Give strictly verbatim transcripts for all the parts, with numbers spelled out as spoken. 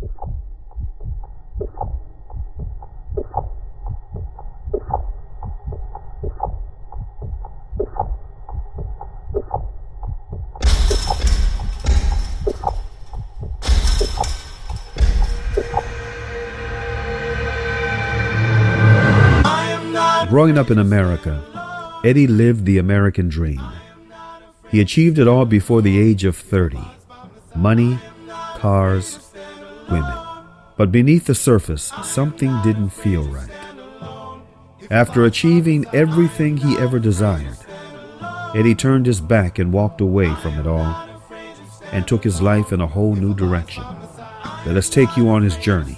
Growing up in America, Eddie lived the American dream. He achieved it all before the age of thirty. Money, cars, women. But beneath the surface, something didn't feel right. After achieving everything he ever desired, Eddie turned his back and walked away from it all and took his life in a whole new direction. Let us take you on his journey.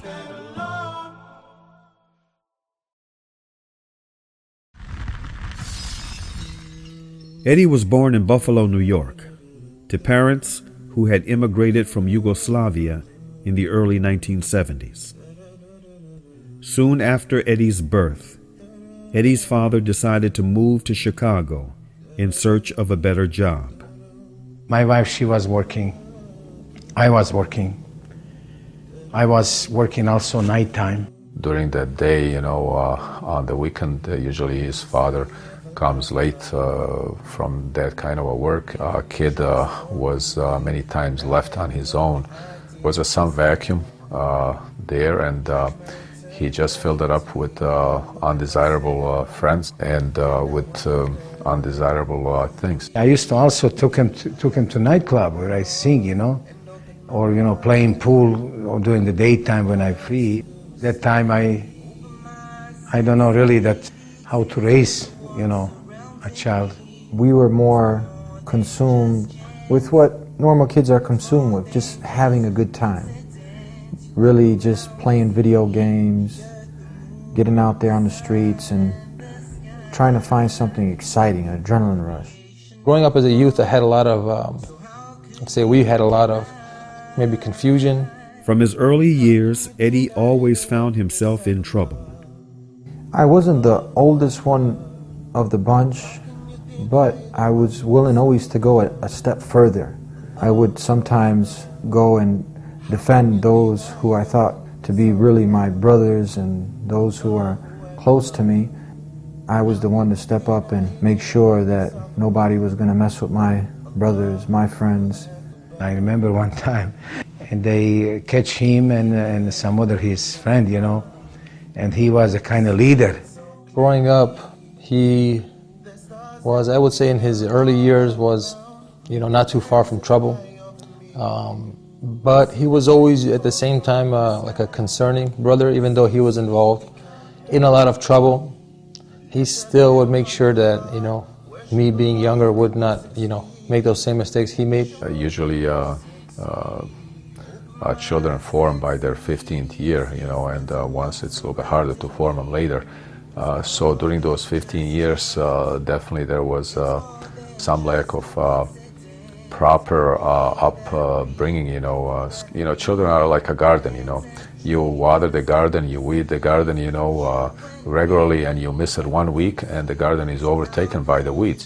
Eddie was born in Buffalo, New York, to parents who had immigrated from Yugoslavia in the early nineteen seventies. Soon after Eddie's birth, Eddie's father decided to move to Chicago in search of a better job. My wife, she was working. I was working. I was working also nighttime. During that day, you know, uh, on the weekend, uh, usually his father comes late uh, from that kind of a work. A kid uh, was uh, many times left on his own. Was a some vacuum uh, there, and uh, he just filled it up with uh, undesirable uh, friends and uh, with uh, undesirable uh, things. I used to also took him to, took him to nightclub where I sing, you know, or you know, playing pool or during the daytime when I'm free. That time I, I don't know really that how to raise, you know, a child. We were more consumed with what normal kids are consumed with, just having a good time. Really just playing video games, getting out there on the streets and trying to find something exciting, an adrenaline rush. Growing up as a youth, I had a lot of, um, I'd say we had a lot of maybe confusion. From his early years, Eddie always found himself in trouble. I wasn't the oldest one of the bunch, but I was willing always to go a, a step further. I would sometimes go and defend those who I thought to be really my brothers and those who are close to me. I was the one to step up and make sure that nobody was going to mess with my brothers, my friends. I remember one time, and they catch him and, and some other his friend, you know, and he was a kind of leader. Growing up, he was, I would say in his early years, was, you know, not too far from trouble. Um, but he was always at the same time uh, like a concerning brother, even though he was involved in a lot of trouble. He still would make sure that, you know, me being younger would not, you know, make those same mistakes he made. Uh, usually uh, uh, uh, children form by their fifteenth year, you know, and uh, once it's a little bit harder to form them later. Uh, so during those fifteen years, uh, definitely there was uh, some lack of uh, proper uh, upbringing. You know, uh, you know, children are like a garden. You know, you water the garden, you weed the garden, you know, uh, regularly, and you miss it one week, and the garden is overtaken by the weeds.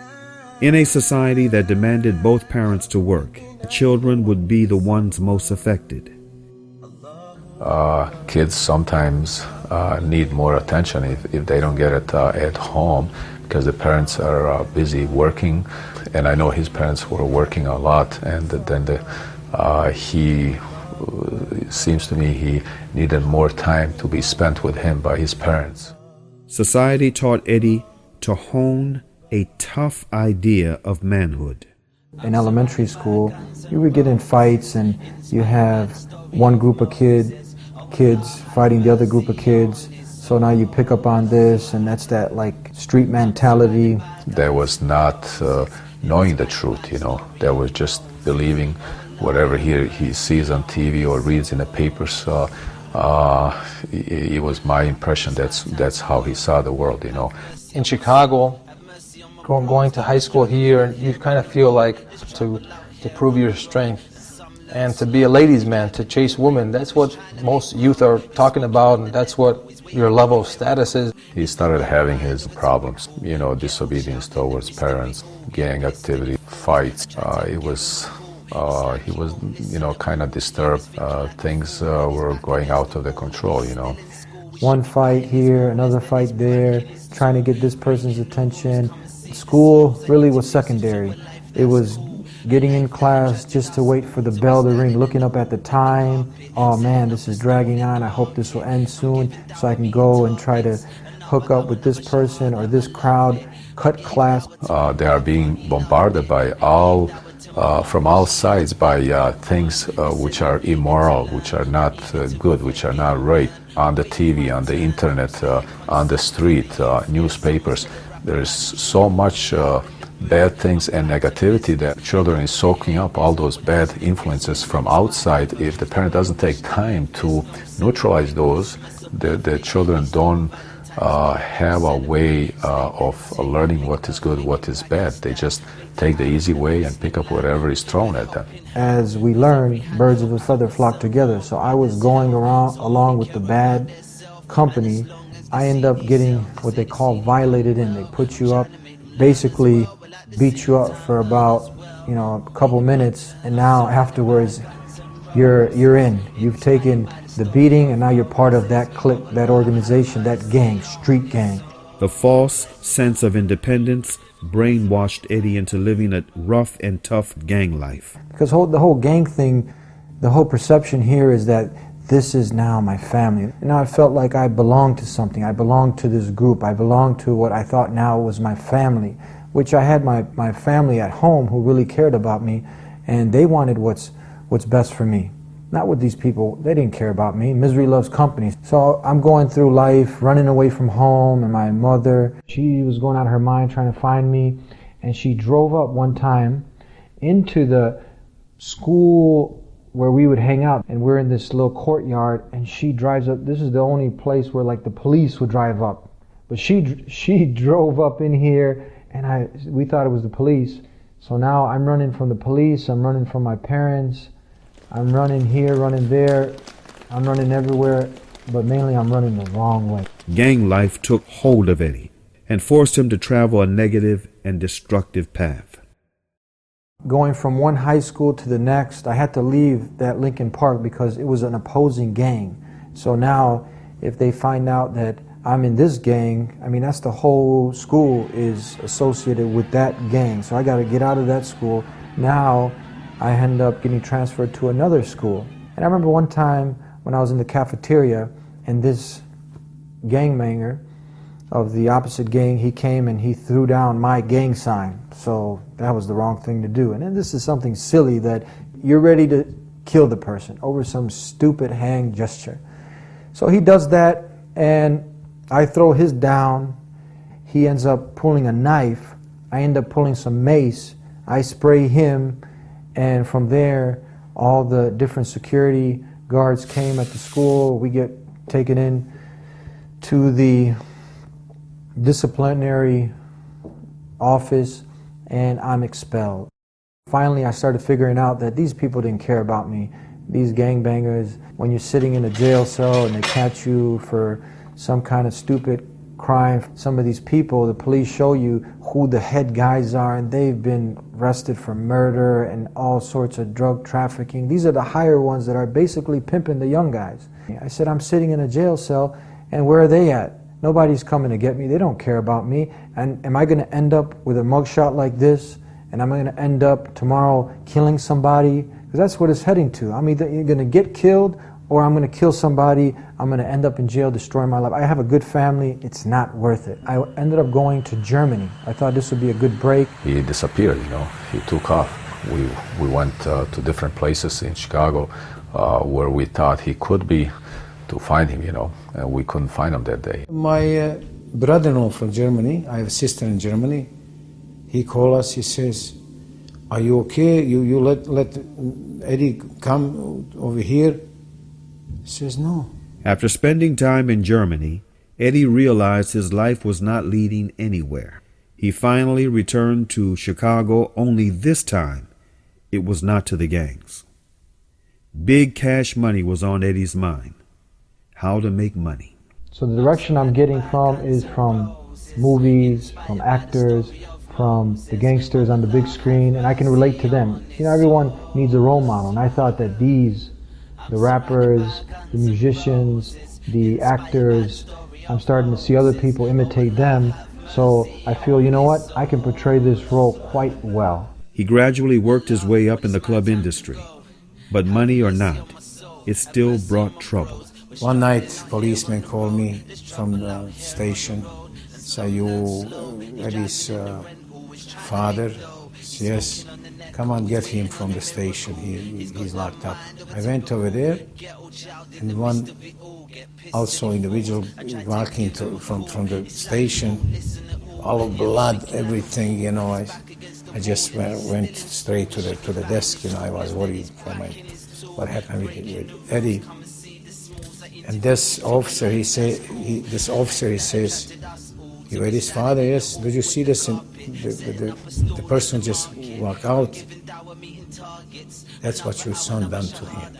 In a society that demanded both parents to work, children would be the ones most affected. Uh, kids sometimes uh, need more attention if, if they don't get it uh, at home because the parents are uh, busy working, and I know his parents were working a lot, and then the, uh, he uh, seems to me he needed more time to be spent with him by his parents. Society taught Eddie to hone a tough idea of manhood. In elementary school, you would get in fights and you have one group of kid, kids fighting the other group of kids. So now you pick up on this, and that's that like street mentality. There was not uh, knowing the truth, you know. There was just believing whatever he, he sees on T V or reads in the papers. Uh, uh, it, it was my impression that's, that's how he saw the world, you know. In Chicago, going to high school here, you kind of feel like to to prove your strength and to be a ladies' man, to chase women. That's what most youth are talking about, and that's what your level of status is. He started having his problems, you know, disobedience towards parents, gang activity, fights. Uh, it was uh, he was, you know, kind of disturbed. Uh, things uh, were going out of the control, you know. One fight here, another fight there, trying to get this person's attention. School really was secondary. It was getting in class just to wait for the bell to ring, looking up at the time. Oh man, this is dragging on. I hope this will end soon so I can go and try to hook up with this person or this crowd, cut class. Uh, they are being bombarded by all, uh, from all sides by uh, things uh, which are immoral, which are not uh, good, which are not right. On the T V, on the internet, uh, on the street, uh, newspapers. There is so much uh, bad things and negativity that children is soaking up all those bad influences from outside. If the parent doesn't take time to neutralize those, the, the children don't uh, have a way uh, of learning what is good, what is bad. They just take the easy way and pick up whatever is thrown at them. As we learn, birds of a feather flock together. So I was going around along with the bad company. I end up getting what they call violated in. They put you up, basically beat you up for about, you know, a couple minutes, and now afterwards you're you're in. You've taken the beating, and now you're part of that clique, that organization, that gang, street gang. The false sense of independence brainwashed Eddie into living a rough and tough gang life. Because whole, the whole gang thing, the whole perception here is that this is now my family. And now I felt like I belonged to something. I belonged to this group. I belonged to what I thought now was my family, which I had my, my family at home who really cared about me, and they wanted what's, what's best for me. Not with these people. They didn't care about me. Misery loves company. So I'm going through life, running away from home, and my mother, she was going out of her mind trying to find me, and she drove up one time into the school where we would hang out, and we're in this little courtyard, and she drives up. This is the only place where like the police would drive up, but she she drove up in here, and I we thought it was the police. So now I'm running from the police, I'm running from my parents, I'm running here, running there, I'm running everywhere, but mainly I'm running the wrong way. Gang life took hold of Eddie and forced him to travel a negative and destructive path. Going from one high school to the next, I had to leave that Lincoln Park because it was an opposing gang. So now, if they find out that I'm in this gang, I mean, that's the whole school is associated with that gang. So I got to get out of that school. Now, I end up getting transferred to another school. And I remember one time when I was in the cafeteria, and this gangbanger of the opposite gang, he came and he threw down my gang sign. So that was the wrong thing to do. And then this is something silly that you're ready to kill the person over some stupid hand gesture. So he does that, and I throw his down. He ends up pulling a knife. I end up pulling some mace. I spray him, and from there, all the different security guards came at the school. We get taken in to the disciplinary office, and I'm expelled. Finally, I started figuring out that these people didn't care about me. These gangbangers, when you're sitting in a jail cell and they catch you for some kind of stupid crime, some of these people, the police show you who the head guys are, and they've been arrested for murder and all sorts of drug trafficking. These are the higher ones that are basically pimping the young guys. I said, I'm sitting in a jail cell, and where are they at? Nobody's coming to get me. They don't care about me. And am I going to end up with a mugshot like this? And am I going to end up tomorrow killing somebody? Because that's what it's heading to. I'm either going to get killed, or I'm going to kill somebody. I'm going to end up in jail, destroy my life. I have a good family. It's not worth it. I ended up going to Germany. I thought this would be a good break. He disappeared, you know. He took off. We, we went uh, to different places in Chicago uh, where we thought he could be, to find him, you know, and we couldn't find him that day. My uh, brother-in-law from Germany, I have a sister in Germany, he called us, he says, are you okay? You, you let, let Eddie come over here? He says, no. After spending time in Germany, Eddie realized his life was not leading anywhere. He finally returned to Chicago, only this time it was not to the gangs. Big cash money was on Eddie's mind. How to make money. So the direction I'm getting from is from movies, from actors, from the gangsters on the big screen, and I can relate to them. You know, everyone needs a role model, and I thought that these, the rappers, the musicians, the actors, I'm starting to see other people imitate them, so I feel, you know what, I can portray this role quite well. He gradually worked his way up in the club industry, but money or not, it still brought trouble. One night, policeman called me from the station. Say, you Eddie's uh, father? Yes. Come on, get him from the station. He, he, he's locked up. I went over there, and one also individual walking to, from from the station, all of blood, everything. You know, I I just went straight to the to the desk. You know, I was worried for my what happened with, with Eddie. And this officer, he say, he, this officer, he says, "You Eddie's father?" Yes. Did you see this? And the, the, the, the person just walked out. That's what your son done to him.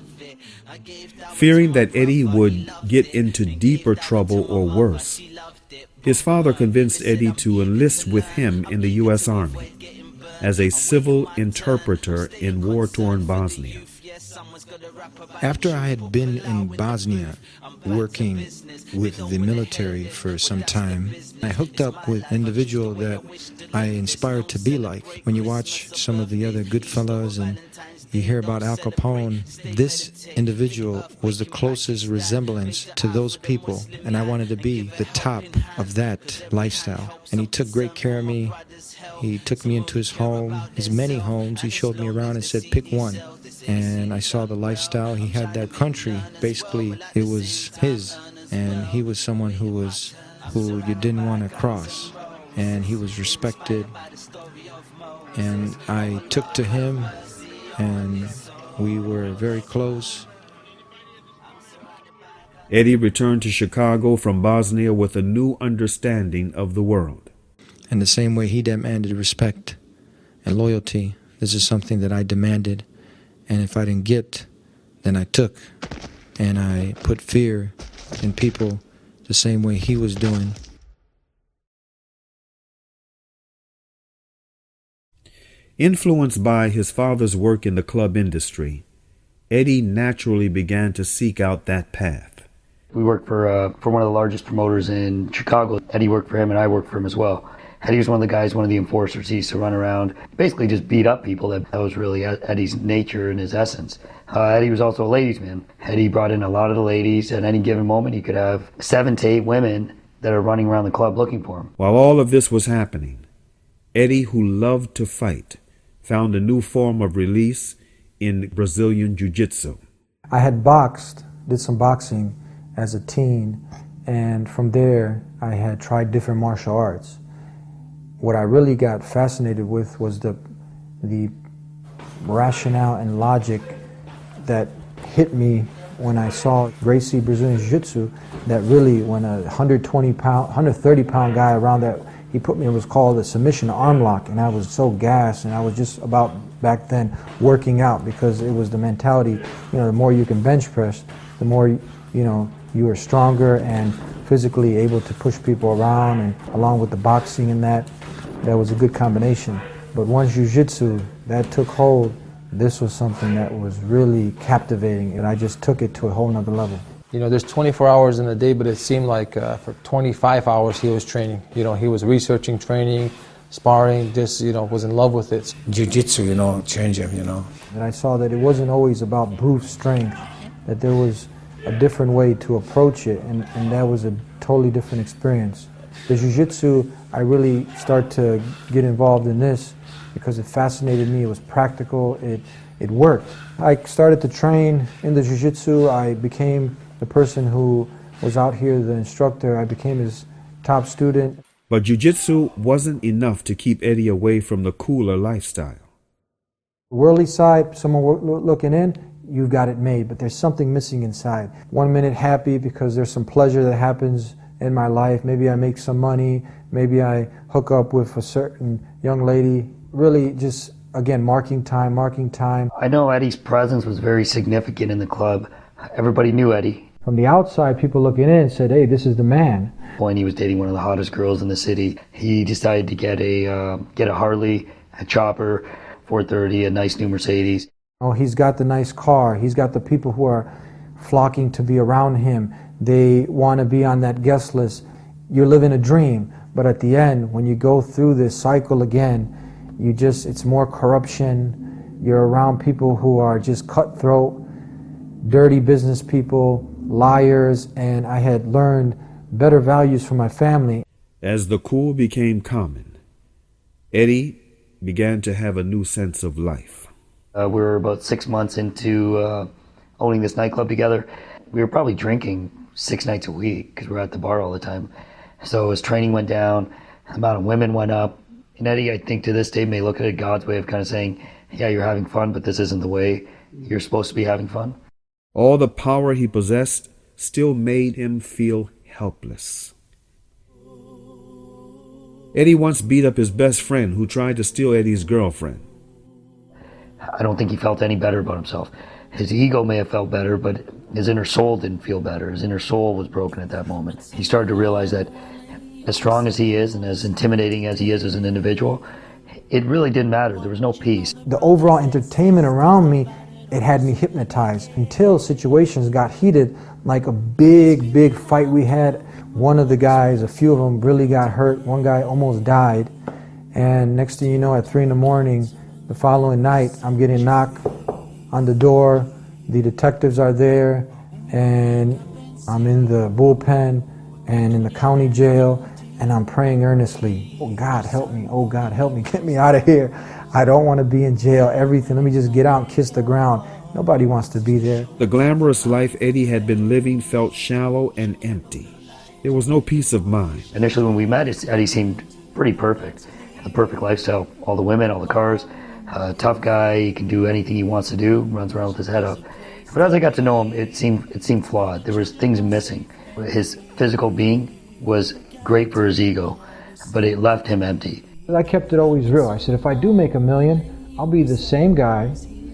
Fearing that Eddie would get into deeper trouble or worse, his father convinced Eddie to enlist with him in the U S Army as a civil interpreter in war-torn Bosnia. After I had been in Bosnia working with the military for some time, I hooked up with an individual that I inspired to be like. When you watch some of the other Goodfellas and you hear about Al Capone, this individual was the closest resemblance to those people, and I wanted to be the top of that lifestyle. And he took great care of me. He took me into his home, his many homes. He showed me around and said, pick one. And I saw the lifestyle. He had that country. Basically, it was his. And he was someone who was, who you didn't want to cross. And he was respected. And I took to him, and we were very close. Eddie returned to Chicago from Bosnia with a new understanding of the world. And the same way he demanded respect and loyalty, this is something that I demanded. And if I didn't get, then I took. And I put fear in people the same way he was doing. Influenced by his father's work in the club industry, Eddie naturally began to seek out that path. We worked for uh, for one of the largest promoters in Chicago. Eddie worked for him, and I worked for him as well. Eddie was one of the guys, one of the enforcers. He used to run around, basically just beat up people. That, that was really Eddie's nature and his essence. Uh, Eddie was also a ladies' man. Eddie brought in a lot of the ladies. At any given moment, he could have seven to eight women that are running around the club looking for him. While all of this was happening, Eddie, who loved to fight, found a new form of release in Brazilian Jiu-Jitsu. I had boxed, did some boxing as a teen, and from there I had tried different martial arts. What I really got fascinated with was the the rationale and logic that hit me when I saw Gracie Brazilian Jiu-Jitsu, that really when a one hundred twenty pound, one hundred thirty pound guy around that, he put me, it was called a submission arm lock, and I was so gassed, and I was just about back then working out, because it was the mentality, you know, the more you can bench press, the more, you know, you are stronger and physically able to push people around, and along with the boxing and that, that was a good combination. But once Jiu-Jitsu, that took hold, this was something that was really captivating, and I just took it to a whole nother level. You know, there's twenty-four hours in a day, but it seemed like uh, for twenty-five hours he was training. You know, he was researching, training, sparring, just, you know, was in love with it. Jiu-Jitsu, you know, changed him, you know. And I saw that it wasn't always about brute strength, that there was a different way to approach it, and, and that was a totally different experience. The Jiu-Jitsu, I really started to get involved in this because it fascinated me. It was practical, it, it worked. I started to train in the Jiu-Jitsu. I became the person who was out here, the instructor. I became his top student. But Jiu-Jitsu wasn't enough to keep Eddie away from the cooler lifestyle. Worldly side, someone looking in, you've got it made, but there's something missing inside. One minute happy because there's some pleasure that happens in my life. Maybe I make some money, maybe I hook up with a certain young lady. Really just, again, marking time, marking time. I know Eddie's presence was very significant in the club. Everybody knew Eddie. From the outside, people looking in said, hey, this is the man. When he was dating one of the hottest girls in the city, he decided to get a uh, get a Harley, a chopper, four thirty, a nice new Mercedes. Oh, he's got the nice car. He's got the people who are flocking to be around him. They want to be on that guest list. You're living a dream, but at the end, when you go through this cycle again, you just, it's more corruption. You're around people who are just cutthroat, dirty business people, liars, and I had learned better values for my family. As the cool became common, Eddie began to have a new sense of life. Uh, we were about six months into uh, owning this nightclub together. We were probably drinking six nights a week because we were at the bar all the time. So as training went down, the amount of women went up. And Eddie, I think to this day, may look at it God's way of kind of saying, yeah, you're having fun, but this isn't the way you're supposed to be having fun. All the power he possessed still made him feel helpless. Eddie once beat up his best friend who tried to steal Eddie's girlfriend. I don't think he felt any better about himself. His ego may have felt better, but his inner soul didn't feel better. His inner soul was broken at that moment. He started to realize that as strong as he is and as intimidating as he is as an individual, it really didn't matter. There was no peace. The overall entertainment around me, it had me hypnotized until situations got heated, like a big, big fight we had. One of the guys, a few of them really got hurt. One guy almost died. And next thing you know, at three in the morning, the following night, I'm getting knocked on the door. The detectives are there, and I'm in the bullpen and in the county jail, and I'm praying earnestly, oh God, help me, oh God, help me, get me out of here. I don't want to be in jail, everything. Let me just get out and kiss the ground. Nobody wants to be there. The glamorous life Eddie had been living felt shallow and empty. There was no peace of mind. Initially when we met, Eddie seemed pretty perfect. The perfect lifestyle, all the women, all the cars, uh, tough guy, he can do anything he wants to do, runs around with his head up. But as I got to know him, it seemed it seemed flawed. There was things missing. His physical being was great for his ego, but it left him empty. I kept it always real. I said, if I do make a million, I'll be the same guy.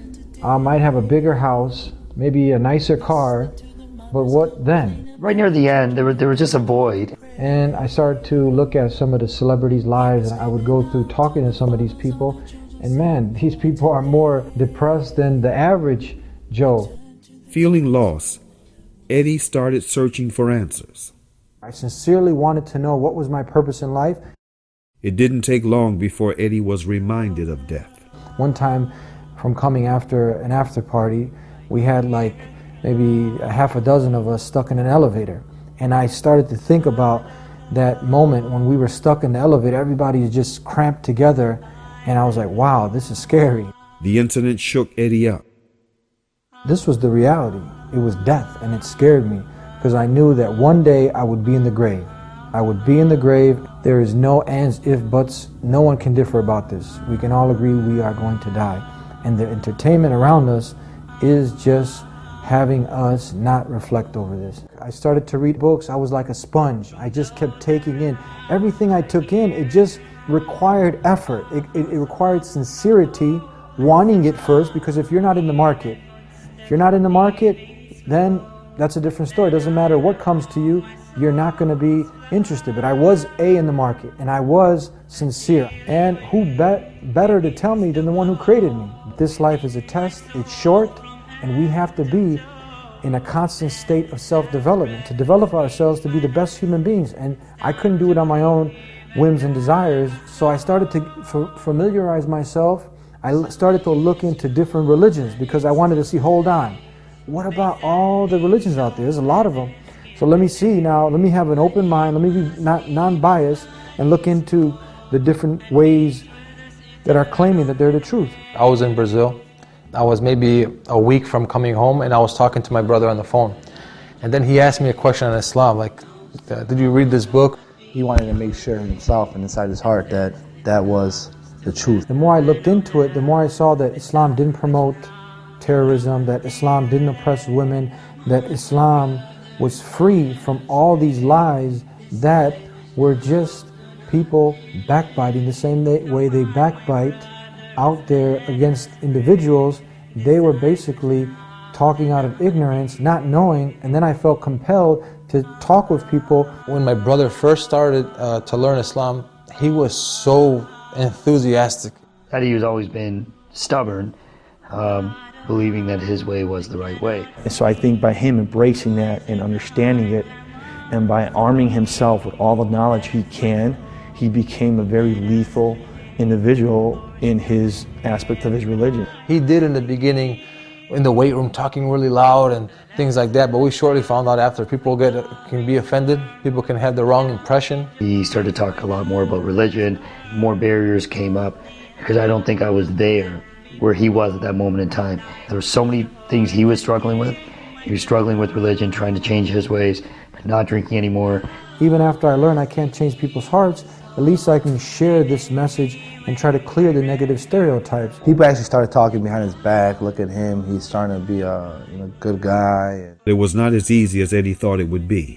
I might have a bigger house, maybe a nicer car, but what then? Right near the end, there was, there was just a void. And I started to look at some of the celebrities' lives, and I would go through talking to some of these people, and man, these people are more depressed than the average Joe. Feeling lost, Eddie started searching for answers. I sincerely wanted to know what was my purpose in life. It didn't take long before Eddie was reminded of death. One time, from coming after an after party, we had like maybe a half a dozen of us stuck in an elevator. And I started to think about that moment when we were stuck in the elevator. Everybody just cramped together, and I was like, wow, this is scary. The incident shook Eddie up. This was the reality. It was death, and it scared me because I knew that one day I would be in the grave. I would be in the grave. There is no ands, if, buts. No one can differ about this. We can all agree we are going to die. And the entertainment around us is just having us not reflect over this. I started to read books. I was like a sponge. I just kept taking in. Everything I took in, it just required effort. It, it, it required sincerity, wanting it first, because if you're not in the market, if you're not in the market, then that's a different story. It doesn't matter what comes to you, you're not going to be interested. But I was A, in the market, and I was sincere. And who bet, better to tell me than the one who created me? This life is a test, it's short, and we have to be in a constant state of self-development to develop ourselves to be the best human beings. And I couldn't do it on my own whims and desires, so I started to f- familiarize myself. I started to look into different religions because I wanted to see, hold on, what about all the religions out there? There's a lot of them. So let me see now, let me have an open mind, let me be not non-biased and look into the different ways that are claiming that they're the truth. I was in Brazil. I was maybe a week from coming home, and I was talking to my brother on the phone. And then he asked me a question on Islam, like, did you read this book? He wanted to make sure himself and inside his heart that that was the truth. The more I looked into it, the more I saw that Islam didn't promote terrorism, that Islam didn't oppress women, that Islam was free from all these lies that were just people backbiting the same way they backbite out there against individuals. They were basically talking out of ignorance, not knowing, and then I felt compelled to talk with people. When my brother first started uh, to learn Islam, he was so enthusiastic. Eddie has always been stubborn, um, believing that his way was the right way. And so I think by him embracing that and understanding it, and by arming himself with all the knowledge he can, he became a very lethal individual in his aspect of his religion. He did in the beginning, in the weight room, talking really loud and things like that, but we shortly found out after people get can be offended, people can have the wrong impression. He started to talk a lot more about religion, more barriers came up, because I don't think I was there where he was at that moment in time. There were so many things he was struggling with. He was struggling with religion, trying to change his ways, not drinking anymore. Even after I learned I can't change people's hearts, at least I can share this message and try to clear the negative stereotypes. People actually started talking behind his back. Look at him, he's starting to be a you know, good guy. It was not as easy as Eddie thought it would be.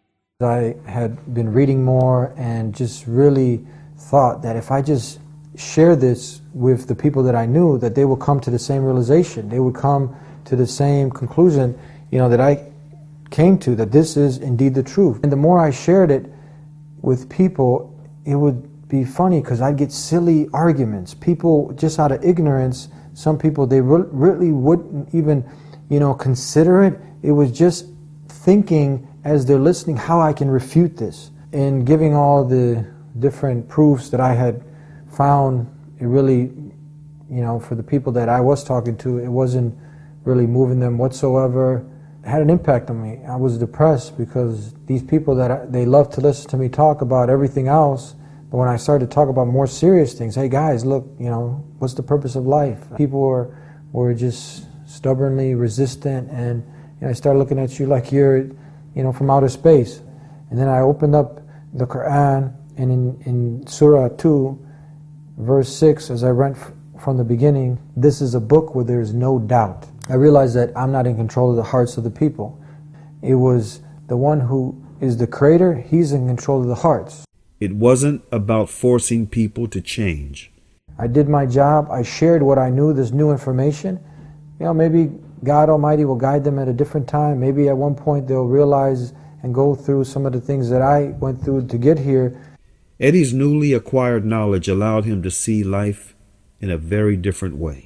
I had been reading more and just really thought that if I just share this with the people that I knew, that they would come to the same realization. They would come to the same conclusion, you know, that I came to, that this is indeed the truth. And the more I shared it with people, it would be funny because I'd get silly arguments. People, just out of ignorance, some people, they re- really wouldn't even, you know, consider it. It was just thinking as they're listening how I can refute this. And giving all the different proofs that I had found, it really, you know, for the people that I was talking to, it wasn't really moving them whatsoever. It had an impact on me. I was depressed because these people that I, they love to listen to me talk about everything else, but when I started to talk about more serious things, hey guys, look, you know, what's the purpose of life? People were were just stubbornly resistant, and you know, I started looking at you like you're, you know, from outer space. And then I opened up the Quran, and in, in Surah two, verse six, as I read from the beginning, this is a book where there's no doubt. I realized that I'm not in control of the hearts of the people. It was the one who is the creator, he's in control of the hearts. It wasn't about forcing people to change. I did my job, I shared what I knew, this new information. You know, maybe God Almighty will guide them at a different time. Maybe at one point they'll realize and go through some of the things that I went through to get here. Eddie's newly acquired knowledge allowed him to see life in a very different way.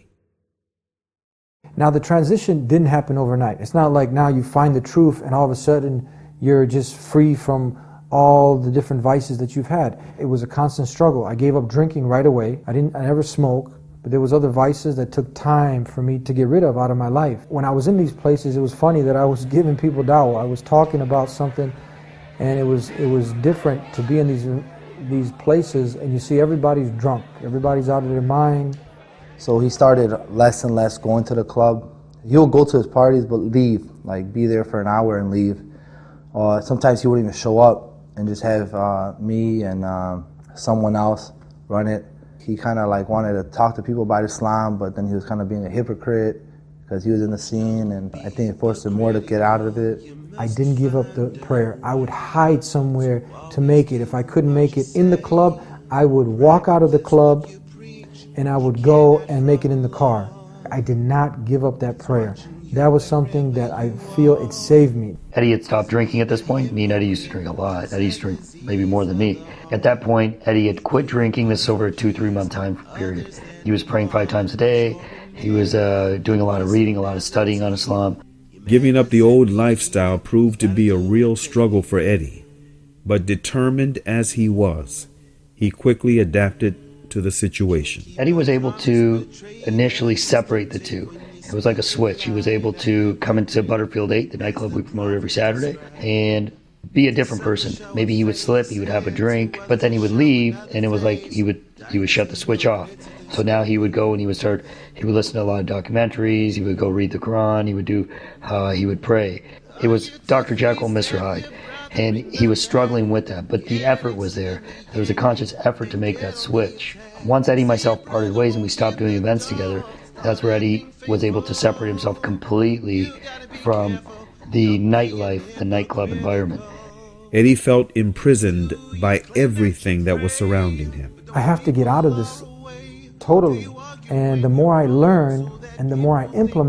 Now, the transition didn't happen overnight. It's not like now you find the truth and all of a sudden you're just free from all the different vices that you've had. It was a constant struggle. I gave up drinking right away. I didn't. I never smoked, but there was other vices that took time for me to get rid of out of my life. When I was in these places, it was funny that I was giving people dawah. I was talking about something, and it was it was different to be in these these places and you see everybody's drunk. Everybody's out of their mind. So he started less and less going to the club. He'll go to his parties but leave, like be there for an hour and leave. Uh, sometimes he wouldn't even show up and just have uh, me and uh, someone else run it. He kind of like wanted to talk to people about Islam, but then he was kind of being a hypocrite because he was in the scene, and I think it forced him more to get out of it. I didn't give up the prayer. I would hide somewhere to make it. If I couldn't make it in the club, I would walk out of the club and I would go and make it in the car. I did not give up that prayer. That was something that I feel it saved me. Eddie had stopped drinking at this point. Me and Eddie used to drink a lot. Eddie used to drink maybe more than me. At that point, Eddie had quit drinking. This over a two, three month time period. He was praying five times a day. He was uh, doing a lot of reading, a lot of studying on Islam. Giving up the old lifestyle proved to be a real struggle for Eddie. But determined as he was, he quickly adapted to the situation. Eddie was able to initially separate the two. It was like a switch. He was able to come into Butterfield eight, the nightclub we promoted every Saturday, and be a different person. Maybe he would slip, he would have a drink, but then he would leave, and it was like he would he would shut the switch off. So now he would go and he would start, he would listen to a lot of documentaries, he would go read the Quran, he would do, uh, he would pray. It was Doctor Jekyll and Mister Hyde, and he was struggling with that, but the effort was there. There was a conscious effort to make that switch. Once Eddie and myself parted ways and we stopped doing events together, that's where Eddie was able to separate himself completely from the nightlife, the nightclub environment. Eddie felt imprisoned by everything that was surrounding him. I have to get out of this totally. And the more I learned and the more I implemented,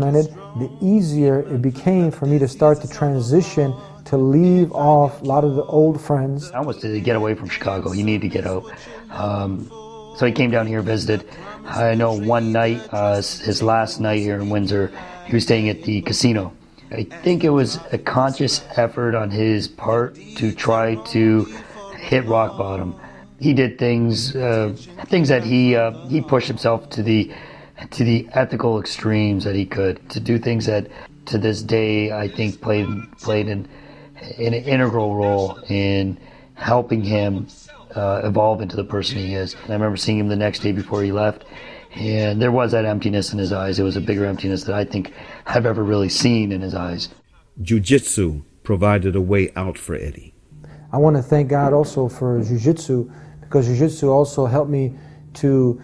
the easier it became for me to start to transition, to leave off a lot of the old friends. I almost did get away from Chicago. He needed to get out. Um, so he came down here, visited. I know one night, uh, his last night here in Windsor, he was staying at the casino. I think it was a conscious effort on his part to try to hit rock bottom. He did things, uh, things that he uh, he pushed himself to the to the ethical extremes that he could, to do things that to this day I think played played an, an integral role in helping him uh, evolve into the person he is. And I remember seeing him the next day before he left, and there was that emptiness in his eyes. It was a bigger emptiness that I think I've ever really seen in his eyes. Jiu-Jitsu provided a way out for Eddie. I want to thank God also for Jiu-Jitsu, because Jiu-Jitsu also helped me to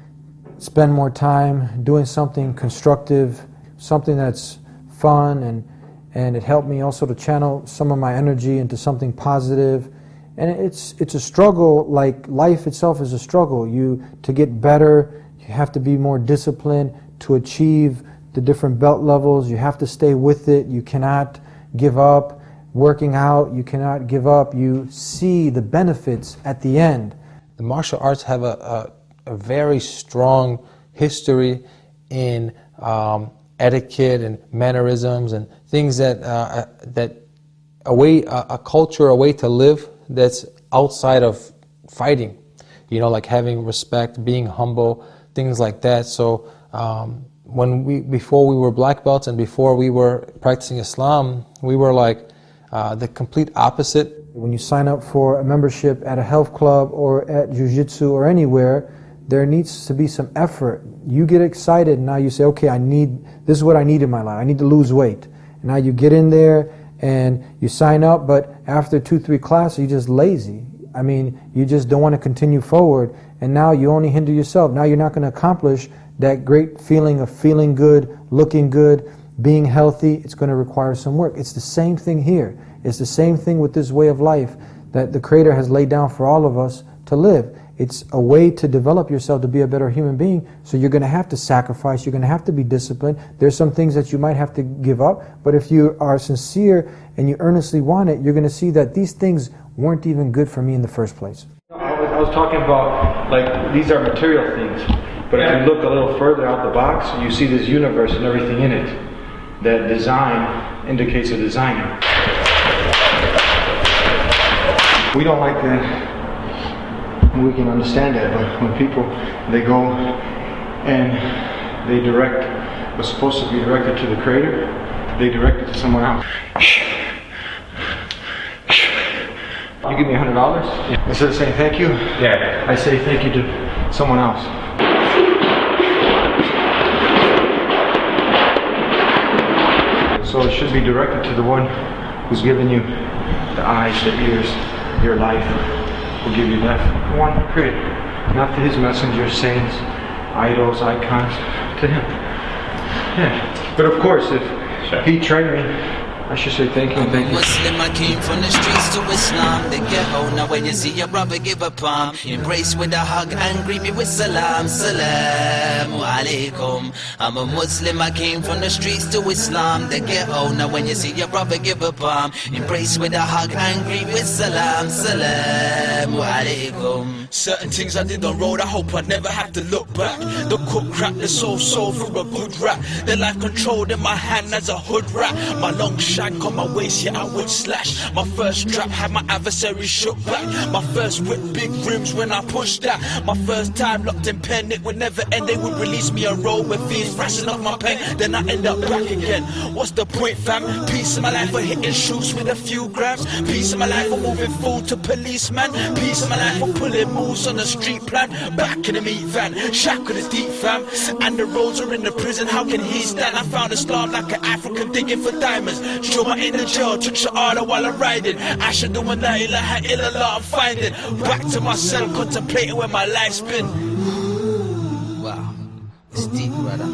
spend more time doing something constructive, something that's fun, and and it helped me also to channel some of my energy into something positive. And it's it's a struggle, like life itself is a struggle. You to get better, you have to be more disciplined to achieve the different belt levels. You have to stay with it. You cannot give up. Working out, you cannot give up. You see the benefits at the end. The martial arts have a, a, a very strong history in um, etiquette and mannerisms and things that uh, that a way, a, a culture, a way to live that's outside of fighting. You know, like having respect, being humble, things like that. So um, when we, before we were black belts and before we were practicing Islam, we were like uh, the complete opposite. When you sign up for a membership at a health club or at Jiu-Jitsu or anywhere, there needs to be some effort. You get excited and now you say, okay, I need, this is what I need in my life. I need to lose weight. And now you get in there and you sign up, but after two, three classes, you're just lazy. I mean, you just don't want to continue forward. And now you only hinder yourself. Now you're not going to accomplish that great feeling of feeling good, looking good, being healthy. It's going to require some work. It's the same thing here. It's the same thing with this way of life that the Creator has laid down for all of us to live. It's a way to develop yourself to be a better human being. So you're going to have to sacrifice. You're going to have to be disciplined. There's some things that you might have to give up. But if you are sincere and you earnestly want it, you're going to see that these things weren't even good for me in the first place. I was, I was talking about, like, these are material things. But if you look a little further out the box, you see this universe and everything in it. That design indicates a designer. We don't like that. We can understand that, but when people, they go and they direct what's supposed to be directed to the Creator, they direct it to someone else. You give me a hundred dollars? Instead of saying thank you, yeah, I say thank you to someone else. So it should be directed to the one who's given you the eyes, the ears, your life. Will give you that one Creator, not to his messengers, saints, idols, icons, to him. Yeah. But of course, if sure. he trained me, I should say thank you and thank you. Muslim, I came from the streets to Islam, the ghetto. Now when you see your brother, give a palm, embrace with a hug and greet me with salam, salamu alaikum. I'm a Muslim, I came from the streets to Islam, the ghetto. Now when you see your brother, give a palm, embrace with a hug and greet with salam, salamu alaikum. Certain things I did on road, I hope I never have to look back. The cook crap, the soul soul through a good rap. The life controlled in my hand as a hood rap. My long shank on my waist, yeah, I would slash. My first trap had my adversary shook back. My first whip, big rims when I pushed that. My first time locked in pen, it would never end. They would release me on road with fees, thrashing off my pain. Then I end up back again. What's the point, fam? Peace of my life for hitting shoots with a few grams. Peace of my life for moving food to policeman. Peace of my life for pulling moves on the street plan. Back in the meat van, shackled is deep, fam. And the roads are in the prison, how can he stand? I found Islam like an African digging for diamonds. Show my in the jail, took shahada while I'm riding. I should do a la ilaha illallah, I'm finding. Back to my cell, contemplating where my life's been. Wow, it's deep, brother.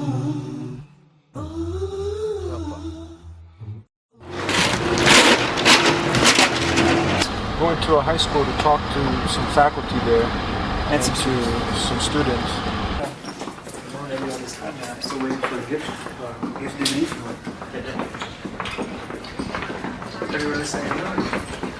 Going to a high school to talk to some faculty there and to some students. I'm still waiting for gift, uh, gift D V D for it. Everyone say hello.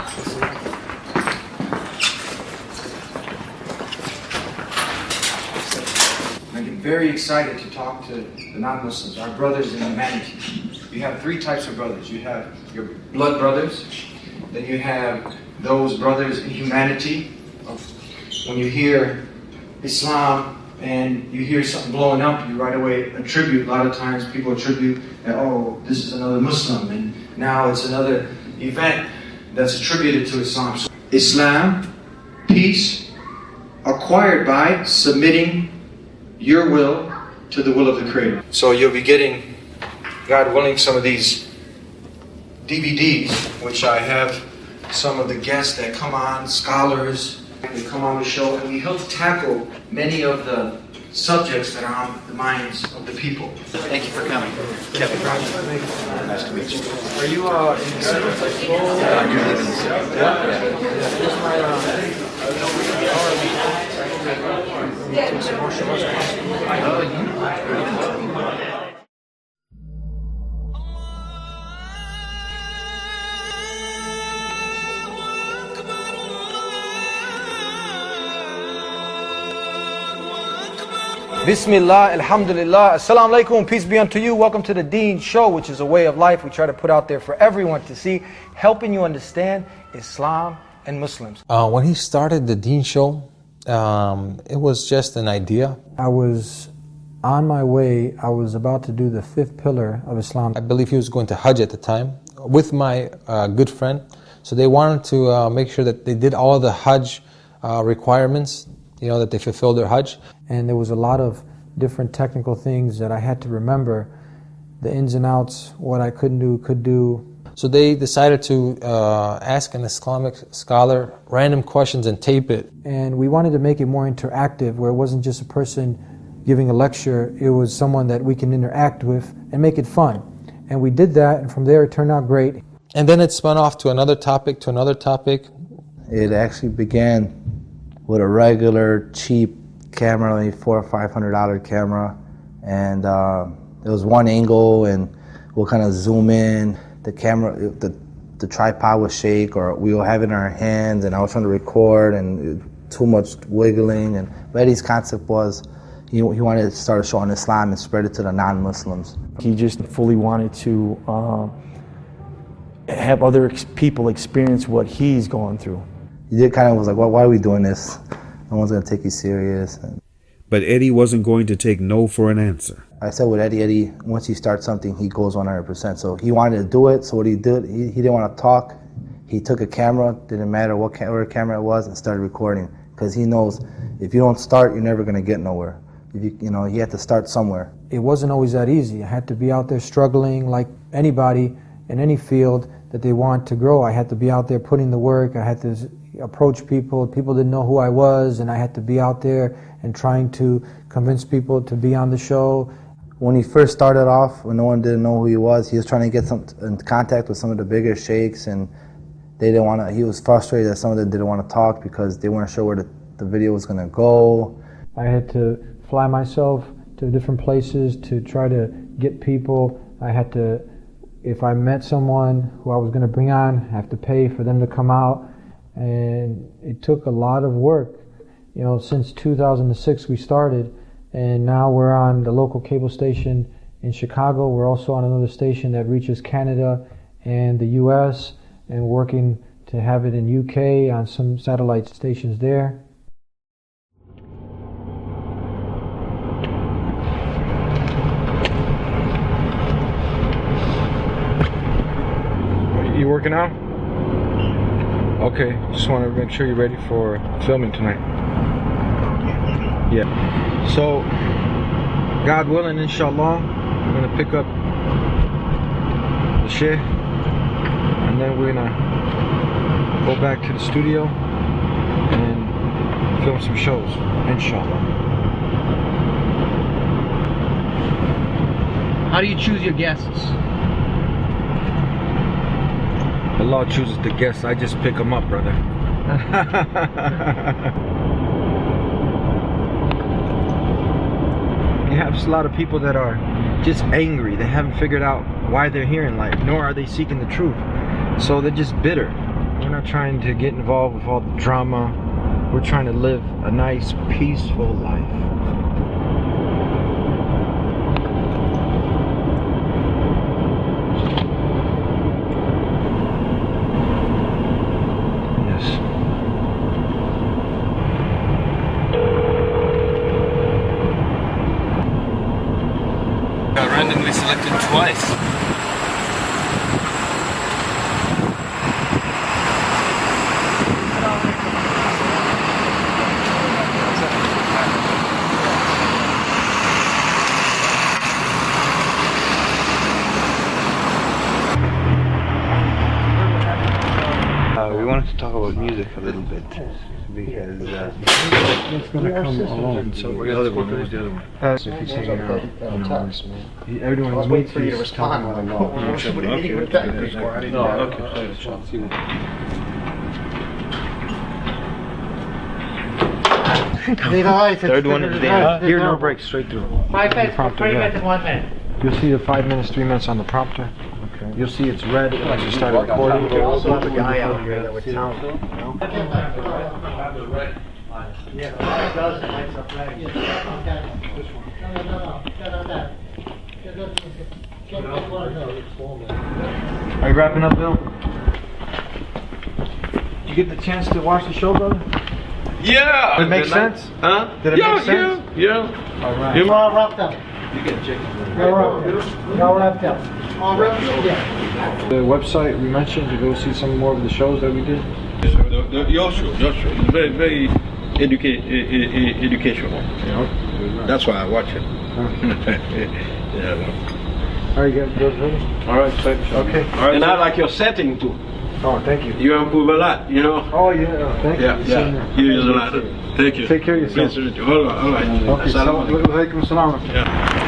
I get very excited to talk to the non-Muslims, our brothers in humanity. You have three types of brothers. You have your blood brothers, then you have those brothers in humanity. When you hear Islam and you hear something blowing up, you right away attribute, a lot of times people attribute that, oh, this is another Muslim, and now it's another event that's attributed to Islam. So Islam, peace, acquired by submitting your will to the will of the Creator. So you'll be getting, God willing, some of these D V Ds, which I have some of the guests that come on, scholars, they come on the show, and we help tackle many of the subjects that are on the minds of the people. Thank you for coming. Kevin Brown. Nice to meet you. Are you uh, in the center? Yeah, I do live in the center. Yeah. Here's my, uh, Bismillah, alhamdulillah, assalamu alaikum, peace be unto you. Welcome to the Deen Show, which is a way of life we try to put out there for everyone to see, helping you understand Islam and Muslims. Uh, when he started the Deen Show, um, it was just an idea. I was on my way, I was about to do the fifth pillar of Islam. I believe he was going to Hajj at the time with my uh, good friend. So they wanted to uh, make sure that they did all the Hajj uh, requirements, you know, that they fulfilled their Hajj. And there was a lot of different technical things that I had to remember, the ins and outs, what I couldn't do, could do. So they decided to uh, ask an Islamic scholar random questions and tape it. And we wanted to make it more interactive, where it wasn't just a person giving a lecture, it was someone that we can interact with and make it fun. And we did that, and from there it turned out great. And then it spun off to another topic, to another topic. It actually began with a regular, cheap camera, only four or five hundred dollar camera, and uh, there was one angle, and we'll kind of zoom in. The camera, the the tripod would shake, or we will have it in our hands, and I was trying to record, and too much wiggling. And Eddie's concept was he he wanted to start showing Islam and spread it to the non-Muslims. He just fully wanted to uh, have other ex- people experience what he's going through. He did kind of was like, well, why are we doing this? No one's going to take you serious. And but Eddie wasn't going to take no for an answer. I said with Eddie, Eddie, once he starts something, he goes one hundred percent. So he wanted to do it, so what he did, he, he didn't want to talk. He took a camera, didn't matter what camera, camera it was, and started recording. Because he knows if you don't start, you're never going to get nowhere. If you, you know, you had to start somewhere. It wasn't always that easy. I had to be out there struggling like anybody in any field that they want to grow. I had to be out there putting the work. I had to approach people. People didn't know who I was, and I had to be out there and trying to convince people to be on the show. When he first started off, when no one didn't know who he was, he was trying to get some in contact with some of the bigger sheikhs, and they didn't want to. He was frustrated that some of them didn't want to talk because they weren't sure where the, the video was going to go. I had to fly myself to different places to try to get people. I had to, if I met someone who I was going to bring on, I have to pay for them to come out. And it took a lot of work. You know, since two thousand six we started, and now we're on the local cable station in Chicago. We're also on another station that reaches Canada and the U S, and working to have it in U K on some satellite stations there. You working out? Okay, just want to make sure you're ready for filming tonight. Yeah. So, God willing, inshallah, I'm going to pick up the shit, and then we're going to go back to the studio and film some shows, inshallah. How do you choose your guests? Allah chooses the guests, I just pick them up, brother. You have a lot of people that are just angry. They haven't figured out why they're here in life, nor are they seeking the truth. So they're just bitter. We're not trying to get involved with all the drama. We're trying to live a nice, peaceful life. Got randomly selected twice. Uh, we wanted to talk about music a little bit because uh, it's going to come along. So we're going to work with the other one. Uh, so if he's hanging out, you know, he, everyone waits for you to respond. About a law. Okay, okay. No, okay. Third one is there. Here, no breaks, straight through. Five minutes, three minutes, one minute. You'll see the five minutes, three minutes on the prompter. Okay. You'll see it's red once you start recording. We also have a guy out here that would tell. Are you wrapping up, Bill? Did you get the chance to watch the show, brother? Yeah. Did it make sense? Huh? Did it yeah, make sense? Yeah, yeah. All right. You're all wrapped up. You get chicken. You're all wrapped up. All wrapped up? Yeah. The website we mentioned to go see some more of the shows that we did? The, the, your show, your show. It's very, very educa- e- e- educational. Yeah. That's why I watch it. yeah. All right, you guys ready? All right, thanks. Okay. All right, and I like your setting too. Oh, thank you. You improve a lot, you know. Oh, yeah. Thank yeah, you. Yeah, you use a lot. Thank you. Take care of yourself. All right, all right. Okay, Assalamu alaikum. Salam. Yeah.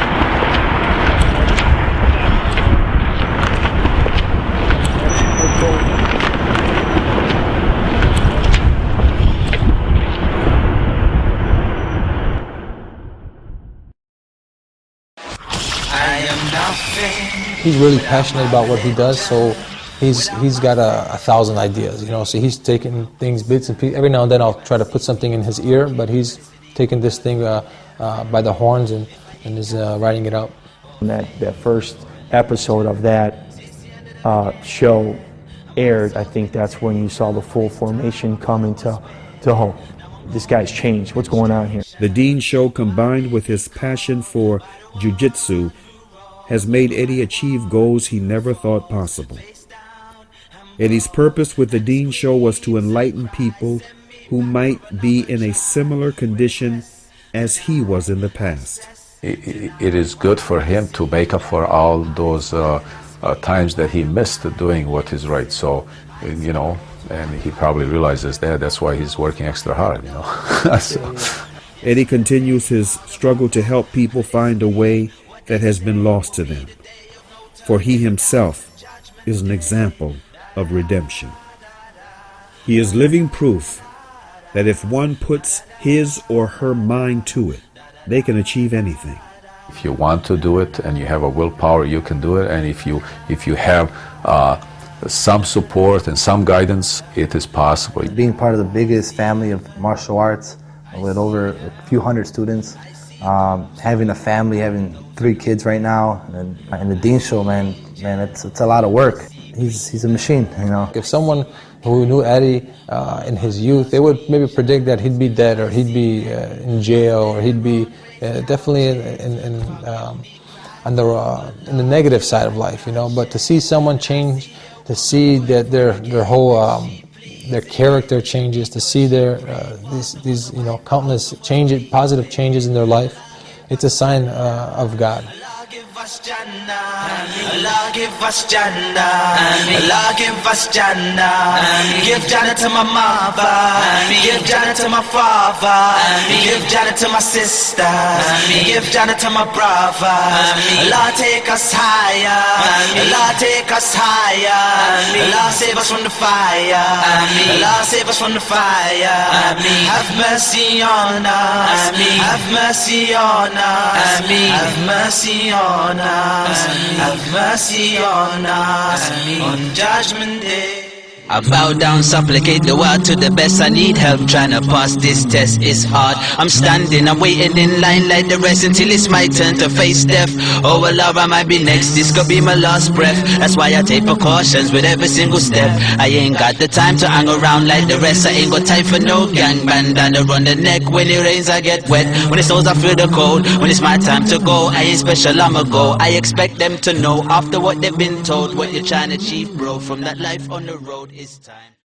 He's really passionate about what he does, so he's he's got a, a thousand ideas, you know. So he's taking things bits and pieces. Every now and then I'll try to put something in his ear, but he's taking this thing uh, uh, by the horns and and is uh, writing it out. When that that first episode of that uh, show aired, I think that's when you saw the full formation coming to to home. This guy's changed. What's going on here? The Dean Show, combined with his passion for jiu-jitsu, has made Eddie achieve goals he never thought possible. Eddie's purpose with the Dean Show was to enlighten people who might be in a similar condition as he was in the past. It, it is good for him to make up for all those uh, uh, times that he missed doing what is right. So, you know, and he probably realizes that. That's why he's working extra hard, you know. so. Eddie continues his struggle to help people find a way that has been lost to them, for he himself is an example of redemption. He is living proof that if one puts his or her mind to it, they can achieve anything. If you want to do it and you have a willpower, you can do it. And if you if you have uh, some support and some guidance, it is possible. Being part of the biggest family of martial arts with over a few hundred students, um, having a family, having three kids right now, and, and the Dean Show, man, man, it's it's a lot of work. He's he's a machine, you know. If someone who knew Eddie uh, in his youth, they would maybe predict that he'd be dead, or he'd be uh, in jail, or he'd be uh, definitely in, in, in, um, on the uh, in the negative side of life, you know. But to see someone change, to see that their their whole um, their character changes, to see their uh, these these you know countless changes, positive changes in their life, it's a sign uh, of God. Allah give us Jannah, Allah give us Jannah. Give Jannah to my mother, give Jannah to my father, give Jannah to my sister, give Jannah to my brother. Allah take us higher, Allah take us higher. Allah save us from the fire, Allah save us from the fire. Have mercy on us, have mercy on us, have mercy on us, have mercy on us on Judgment Day. I bow down, supplicate the world to the best. I need help trying to pass this test. It's hard. I'm standing, I'm waiting in line like the rest until it's my turn to face death. Oh well, Lord, I might be next. This could be my last breath. That's why I take precautions with every single step. I ain't got the time to hang around like the rest. I ain't got time for no gang bandana around the neck. When it rains, I get wet. When it snows, I feel the cold. When it's my time to go, I ain't special, I'ma go. I expect them to know after what they've been told what you're trying to achieve, bro. From that life on the road. It's time.